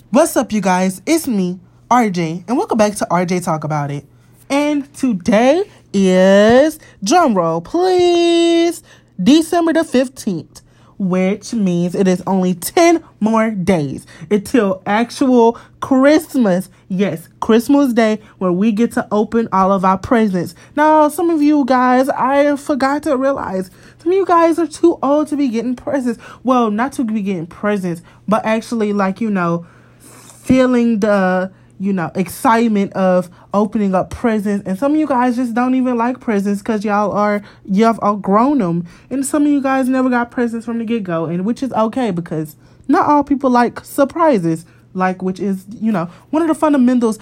What's up, you guys? It's me, RJ, and welcome back to RJ Talk About It. And today is, drumroll please, December the 15th, which means it is only 10 more days until actual Christmas. Yes, Christmas Day, where we get to open all of our presents. Now, some of you guys, I forgot to realize, some of you guys are too old to be getting presents. Well, not to be getting presents, but actually, feeling the, excitement of opening up presents. And some of you guys just don't even like presents because you've outgrown them. And some of you guys never got presents from the get-go, and which is okay because not all people like surprises, which is, one of the fundamentals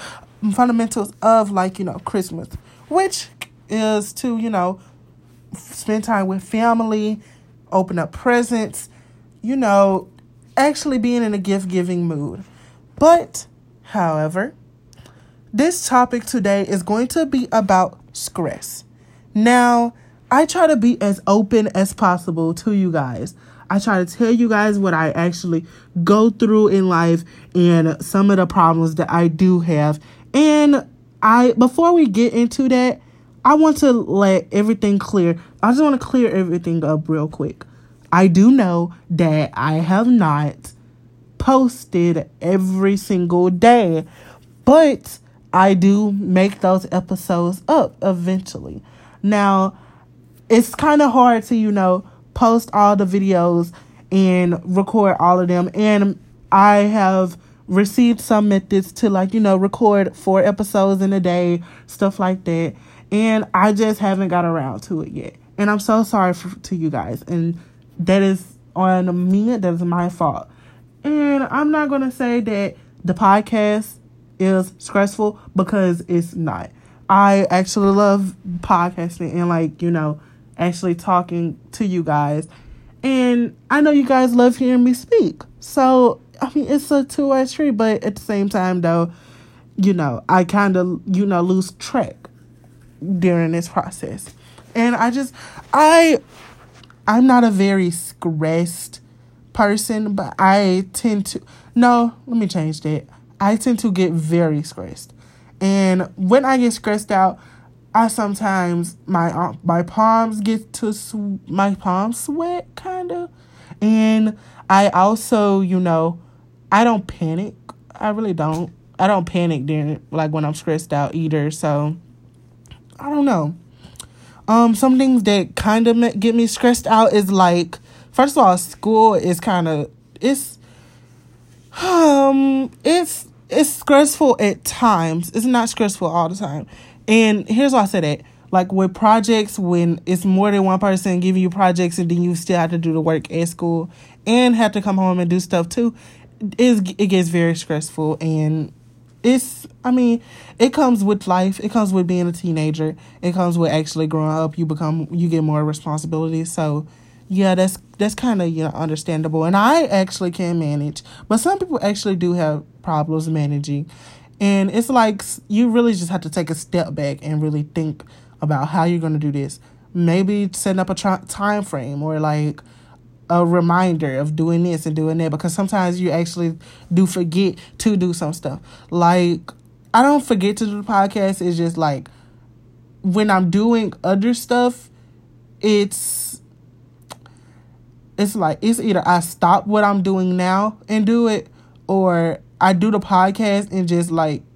of Christmas, which is to, spend time with family, open up presents, actually being in a gift-giving mood. But, however, this topic today is going to be about stress. Now, I try to be as open as possible to you guys. I try to tell you guys what I actually go through in life and some of the problems that I do have. And before we get into that, I want to let everything clear. I just want to clear everything up real quick. I do know that I have not posted every single day, but I do make those episodes up eventually. Now, it's kind of hard to, post all the videos and record all of them. And I have received some methods to record 4 episodes in a day, stuff like that. And I just haven't got around to it yet. And I'm so sorry to you guys. And that is on me. That is my fault. And I'm not going to say that the podcast is stressful because it's not. I actually love podcasting and actually talking to you guys. And I know you guys love hearing me speak. So, it's a two-way street, but at the same time though, I kind of, lose track during this process. And I'm not a very stressed person, but I tend to get very stressed. And when I get stressed out, I sometimes my palms sweat kind of. And I also, I don't panic. I really don't. I don't panic during when I'm stressed out either. So I don't know. Some things that kind of get me stressed out is first of all, school is it's stressful at times. It's not stressful all the time. And here's why I say that. With projects, when it's more than one person giving you projects and then you still have to do the work at school and have to come home and do stuff too, it gets very stressful. And it comes with life. It comes with being a teenager. It comes with actually growing up. You get more responsibilities. So, yeah, that's kind of, understandable. And I actually can manage. But some people actually do have problems managing. And it's you really just have to take a step back and really think about how you're going to do this. Maybe setting up a time frame or a reminder of doing this and doing that. Because sometimes you actually do forget to do some stuff. I don't forget to do the podcast. It's just when I'm doing other stuff, it's either I stop what I'm doing now and do it, or I do the podcast and just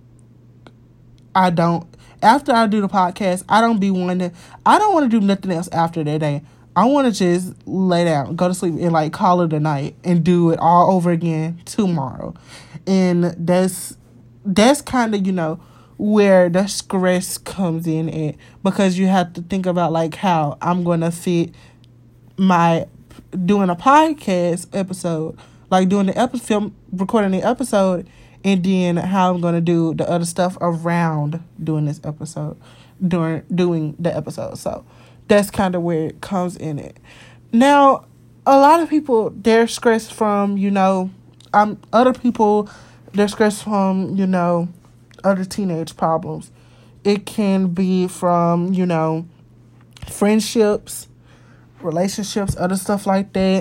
after I do the podcast, I don't want to do nothing else after that day. I want to just lay down, go to sleep, and call it a night and do it all over again tomorrow. And that's kind of, where the stress comes in at, because you have to think about how I'm going to fit my doing a podcast episode, doing the recording the episode, and then how I'm going to do the other stuff around doing this episode, doing the episode. So that's kind of where it comes in it. Now, a lot of people, they're stressed from, other people, they're stressed from, other teenage problems. It can be from, friendships, relationships, other stuff like that.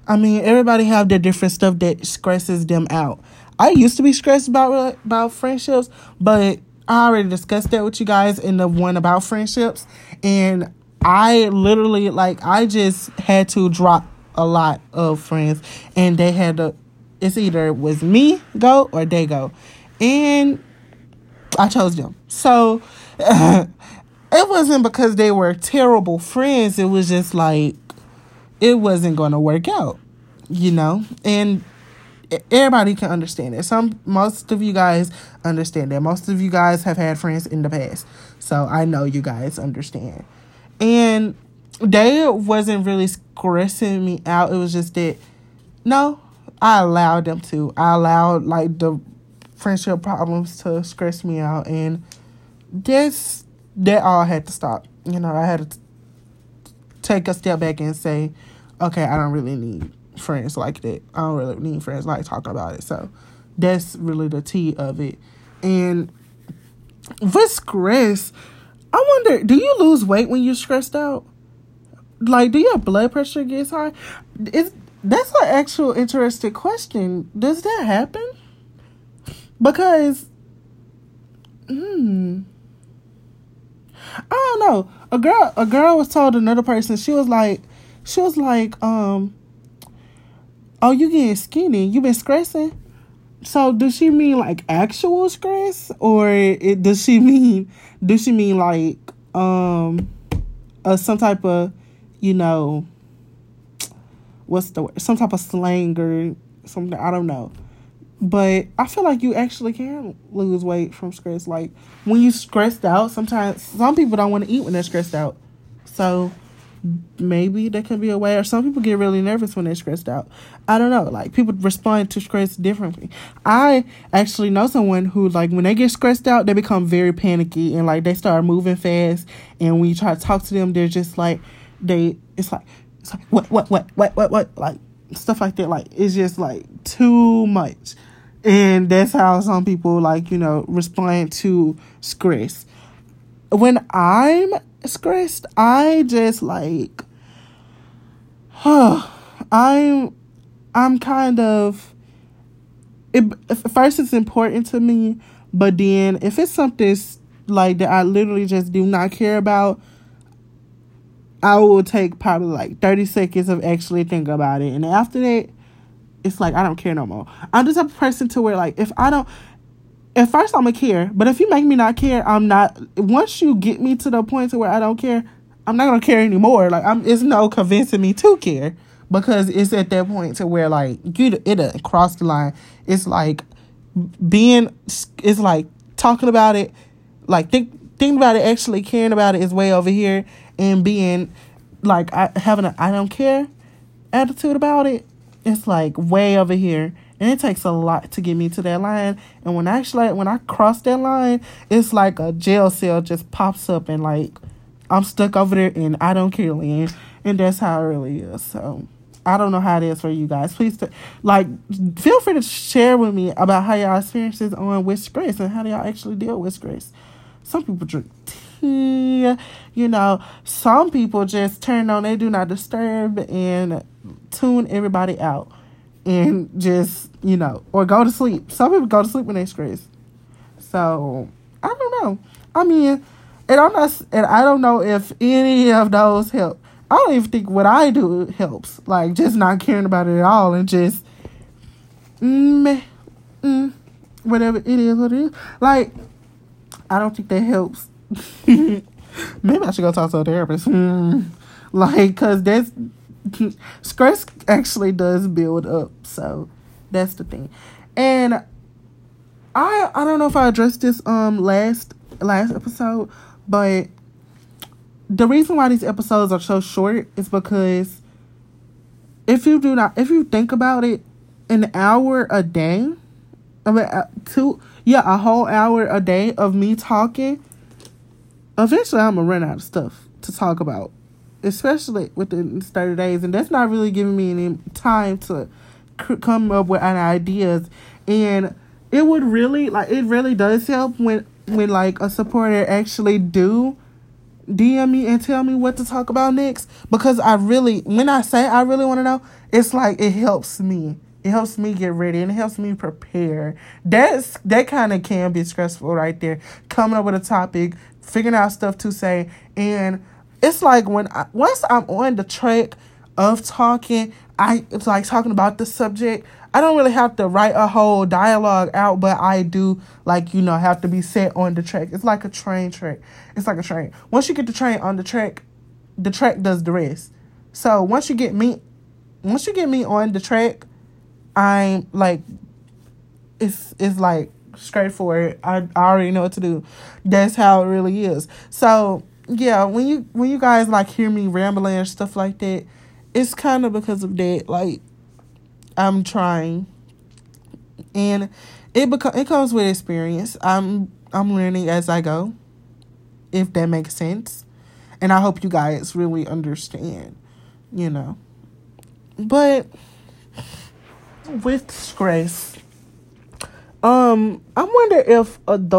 I mean, everybody have their different stuff that stresses them out. I used to be stressed about friendships, but I already discussed that with you guys in the one about friendships. And I literally, I just had to drop a lot of friends. And they had to, it's either it was me go or they go. And I chose them. So, it wasn't because they were terrible friends. It was just it wasn't going to work out, and everybody can understand it. Most of you guys understand that. Most of you guys have had friends in the past, so I know you guys understand. And they wasn't really stressing me out. It was just that, no, I allowed them to. I allowed the friendship problems to stress me out, and that all had to stop. I had to take a step back and say, okay, I don't really need friends like that. I don't really need friends like talking about it. So that's really the tea of it. And with stress, I wonder, do you lose weight when you're stressed out? Do your blood pressure gets high? That's an actual interesting question. Does that happen? Because, I don't know. A girl was told another person, she was like, oh, you getting skinny? You been stressing? So does she mean actual stress, or does she mean some type of, what's the word? Some type of slang or something? I don't know. But I feel like you actually can lose weight from stress. When you stressed out, sometimes some people don't want to eat when they're stressed out. So maybe that can be a way. Or some people get really nervous when they're stressed out. I don't know. People respond to stress differently. I actually know someone who, when they get stressed out, they become very panicky and they start moving fast. And when you try to talk to them, they're just what, stuff like that. It's just too much. And that's how some people respond to stress. When I'm stressed, I just I'm kind of, first it's important to me, but then if it's something that I literally just do not care about, I will take probably 30 seconds of actually thinking about it. And after that, it's I don't care no more. I'm the type of person to where if I don't, at first I'm gonna care, but if you make me not care, I'm not. Once you get me to the point to where I don't care, I'm not gonna care anymore. It's no convincing me to care, because it's at that point to where it crossed the line. It's talking about it, thinking about it, actually caring about it is way over here, and being having a I don't care attitude about it, it's way over here. And it takes a lot to get me to that line. And when I cross that line, it's a jail cell just pops up, and I'm stuck over there and I don't care land. And that's how it really is. So I don't know how it is for you guys. Please feel free to share with me about how y'all experiences on with stress and how do y'all actually deal with stress. Some people drink tea, some people just turn on they do not disturb and tune everybody out. And just, or go to sleep. Some people go to sleep when they're stressed. So, I don't know. I mean, and I don't know if any of those help. I don't even think what I do helps. Just not caring about it at all and just, whatever it is, what it is. I don't think that helps. Maybe I should go talk to a therapist. Because that's, stress actually does build up. So that's the thing. And I don't know if I addressed this last episode, but the reason why these episodes are so short is because if you think about it, an hour a day, a whole hour a day of me talking, eventually I'm gonna run out of stuff to talk about, especially within 30 days. And that's not really giving me any time to come up with ideas. And it would really, it really does help when a supporter actually do DM me and tell me what to talk about next, because when I say I really want to know, it's like it helps me. It helps me get ready and it helps me prepare. That kind of can be stressful right there. Coming up with a topic, figuring out stuff to say, and it's like once I'm on the track of talking, it's like talking about the subject. I don't really have to write a whole dialogue out, but I do, like, have to be set on the track. It's like a train track. It's like a train. Once you get the train on the track does the rest. So once you get me on the track, I'm like, it's like straightforward. I already know what to do. That's how it really is. So yeah, when you guys like hear me rambling and stuff like that, it's kind of because of that. Like, I'm trying, and it comes with experience. I'm learning as I go, if that makes sense, and I hope you guys really understand, But with stress, I wonder if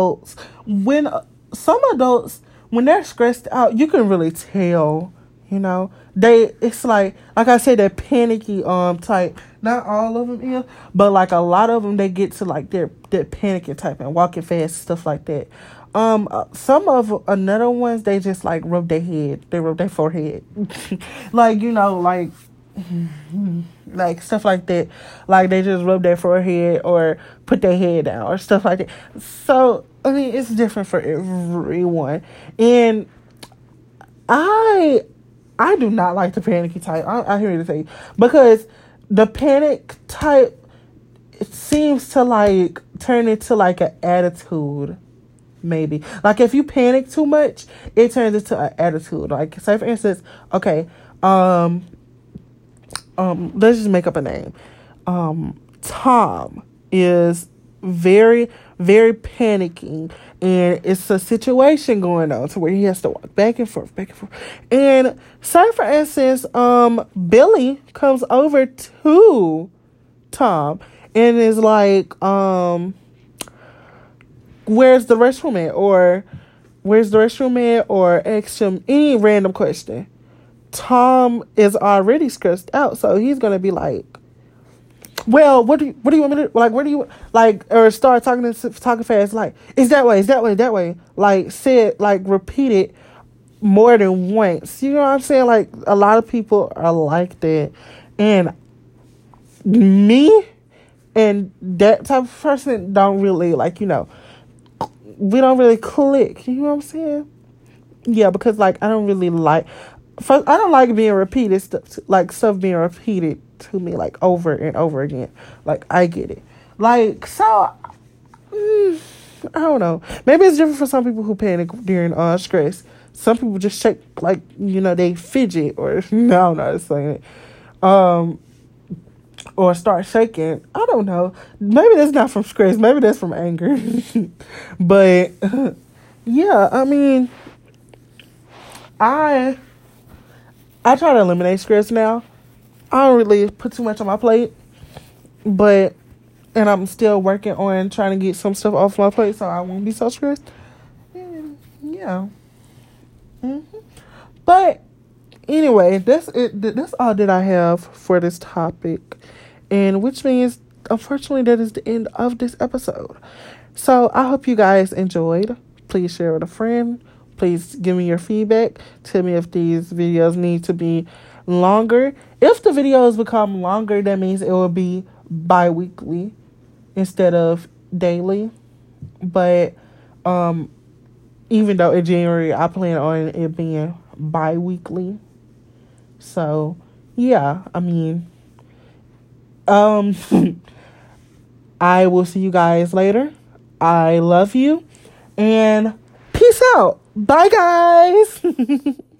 some adults, when they're stressed out, you can really tell. It's like I said, that panicky type. Not all of them is, but like a lot of them, they get to like their panicky type and walking fast, stuff like that. Some of another ones, they just like rub their head, they rub their forehead, like like stuff like that. Like they just rub their forehead or put their head down or stuff like that. So I mean, it's different for everyone, and I do not like the panicky type. I hear you say, because the panic type, it seems to like turn into like an attitude. Maybe like if you panic too much, it turns into an attitude. Like, say for instance, okay, let's just make up a name. Tom is very, very panicking, and it's a situation going on to where he has to walk back and forth. And say for instance, Billy comes over to Tom and is like, where's the restroom at? Or asks him any random question. Tom is already stressed out, so he's gonna be like, well, what do you want me to, like, where do you, like, or start talking fast, like, it's that way, like, say it, like, repeat it more than once. You know what I'm saying? Like, a lot of people are like that, and me and that type of person don't really, like, we don't really click. You know what I'm saying? Yeah, because, like, I don't like being repeated, stuff being repeated to me, like, over and over again. Like, I get it. Like, so, I don't know. Maybe it's different for some people who panic during stress. Some people just shake, like, they fidget, or, no, I'm not saying it. Or start shaking. I don't know. Maybe that's not from stress. Maybe that's from anger. But, yeah, I mean, I try to eliminate stress now. I don't really put too much on my plate, and I'm still working on trying to get some stuff off my plate so I won't be so stressed. Yeah. Mm-hmm. But anyway, that's it. That's all that I have for this topic, and which means, unfortunately, that is the end of this episode. So I hope you guys enjoyed. Please share with a friend. Please give me your feedback. Tell me if these videos need to be longer. If the videos become longer, that means it will be bi-weekly instead of daily. But even though in January I plan on it being bi-weekly. So yeah, I mean, I will see you guys later. I love you, and peace out. Bye, guys.